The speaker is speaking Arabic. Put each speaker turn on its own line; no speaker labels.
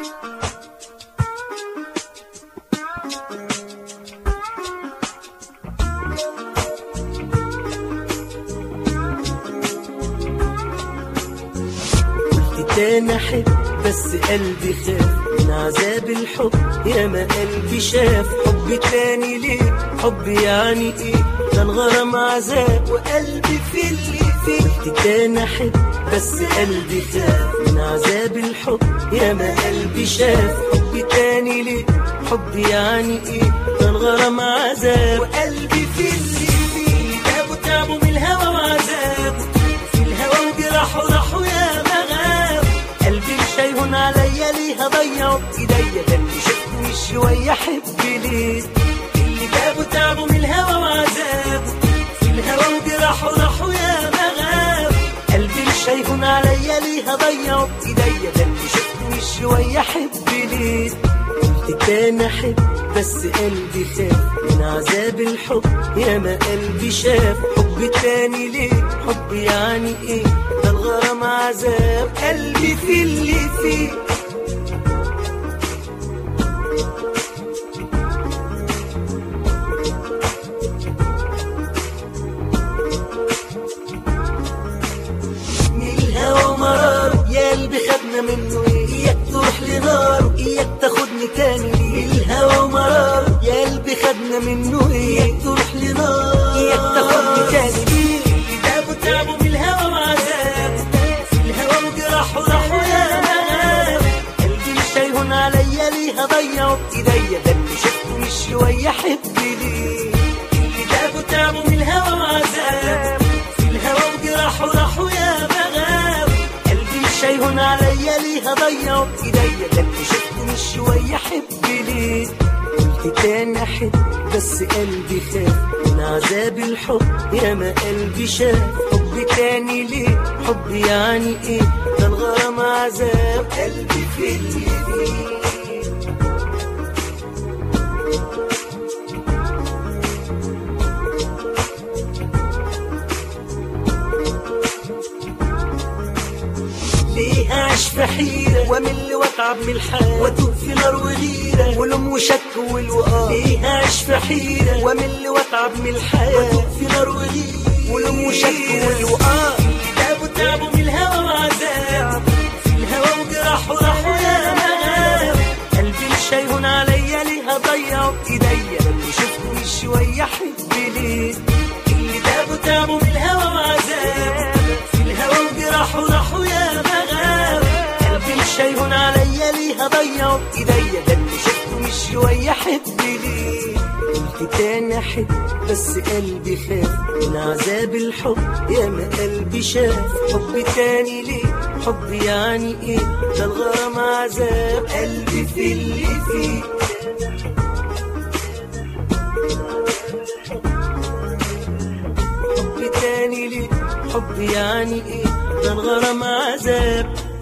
تاني احب بس قلبي خاف من عذاب الحب، يا ما قلبي شاف حب تاني ليه؟ حب يعني ايه؟ ده الغرام عذاب وقلبي في اللي فيه. تاني احب بس قلبي خاف من عذاب الحب، يا ما قلبي شاف حب تاني ليه؟ حب يعني ايه؟ ده الغرام عذاب وقلبي في اللي فيه. جابوا تعبوا من الهوى وعذابه في الهوى وجراحه راحوا يا مغاب. قلبي مش هيهون عليا ليه هضيعه بايديا، ده اللي شفته مش شويه احب ليه. اللي جابوا تعبوا من الهوى وعذابه في الهوى وجراحه راحوا يا مغاب. قلبي مش هيهون عليا ليه هضيعه بايديا، ده اللي شفته مش شويه احب ليه. تاني احب بس قلبي خاف من عذاب الحب، يا ما قلبي شاف حب تاني ليه؟ حب يعني ايه؟ ده الغرام عذاب قلبي في اللي فيه. من الهوى مرار يا قلبي خدنا منه ايه؟ اياك تروح لنار اياك تاخدني تاني ليه؟ الهوى مرار يا قلبي خدنا منه ايه؟ اياك تروح لنار اياك تاخدني تاني ليه؟ اللي جابوا تعبوا من الهوى وعذاب في الهوى وجراحه راحوا يا مغاب. قلبي مش هيهون عليا ليه هضيعه بايديا، ده اللي شفته مش شويه احب ليه. اللي جابوا تعبوا من الهوى وعذاب في الهوى وجراحه راحوا يا مغاب. قلبي مش هيهون عليا ليه هضيعه بايديا، ده اللي شفته مش شويه احب ليه. تاني احب بس قلبي خاف من عذاب الحب، يا ما قلبي شاف حب تاني ليه؟ حب يعني ايه؟ ده الغرام عذاب قلبي في اللي فيه. ليه اعيش في حيرة وامل واتعب من الحال واتوب في نار وغيرة ولوم وشك والوقار؟ ليه اعيش في حيرة وامل واتعب من الحال واتوب في نار وغيرة ولوم وشك والوقار؟ جابوا تعبوا من الهوى وعذاب في الهوى وجراحه راحوا يا مغاب. قلبي مش هيهون عليا ليه هضيعه بايديا، اللي شفته مش شويه احب ليه. اللي جابوا تعبوا من الهوى وعذاب في الهوى وجراحه راحوا يا مغاب. قلبي مش هيهون عليا ليه هضيعه بايديا، ده اللي شفته مش شويه احب ليه. تاني احب بس قلبي خاف من عذاب الحب، يا ما قلبي شاف حب تاني ليه؟ حب يعني ايه؟ ده الغرام عذاب قلبي في اللي فيه. حب تاني ليه؟ حب يعني ايه؟ ده الغرام عذاب